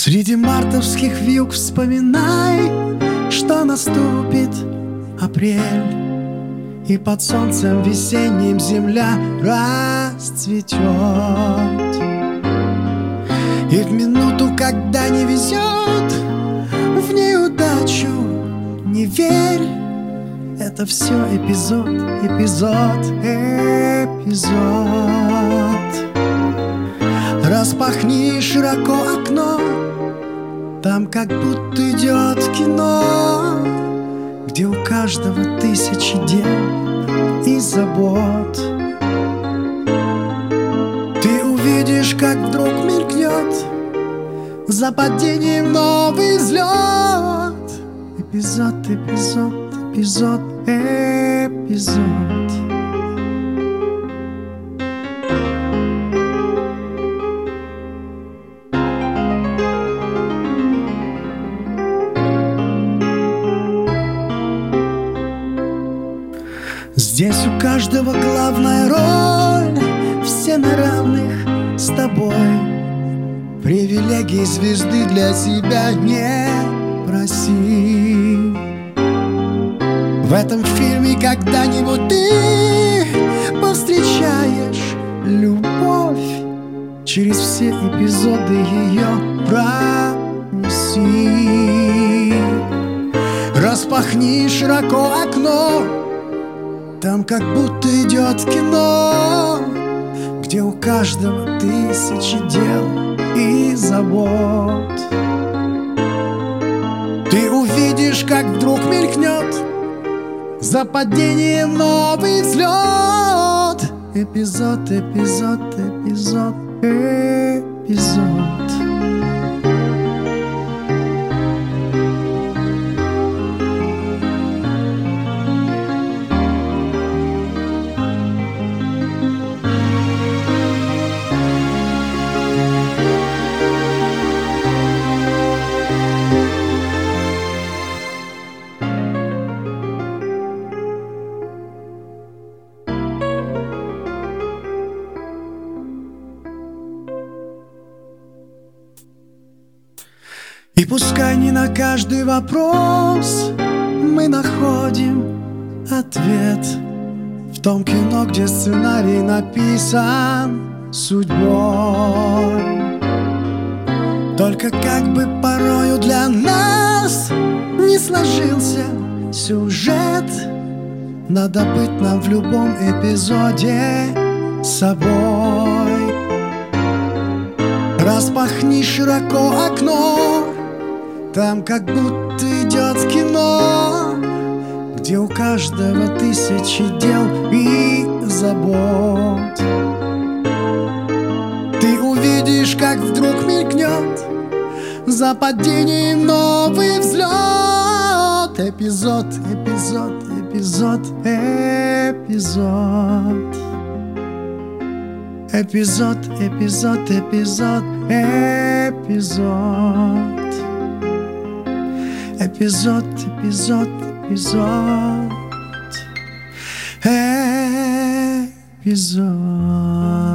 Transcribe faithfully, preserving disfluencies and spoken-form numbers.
Среди мартовских вьюг вспоминай, что наступит апрель, и под солнцем весенним земля расцветет. И в минуту, когда не везет, в неудачу не верь. Это все эпизод, эпизод, эпизод. Распахни широко окно, там как будто идет кино, где у каждого тысячи дел и забот. Ты увидишь, как вдруг мелькнет за падением новый взлет. Эпизод, эпизод, эпизод, эпизод. Здесь у каждого главная роль, все на равных с тобой. Привилегии звезды для себя не проси. В этом фильме когда-нибудь ты повстречаешь любовь, через все эпизоды ее пронеси. Распахни широко окно, там как будто идет кино, где у каждого тысячи дел и забот. Ты увидишь, как вдруг мелькнет за падением новый взлет. Эпизод, эпизод, эпизод, эпизод. И пускай не на каждый вопрос мы находим ответ в том кино, где сценарий написан судьбой. Только как бы порою для нас не сложился сюжет, надо быть нам в любом эпизоде собой. Распахни широко окно, там как будто идет кино, где у каждого тысячи дел и забот. Ты увидишь, как вдруг мелькнет за падением новый взлет. Эпизод, эпизод, эпизод, эпизод. Эпизод, эпизод, эпизод, эпизод. Эпизод, эпизод, эпизод, эпизод.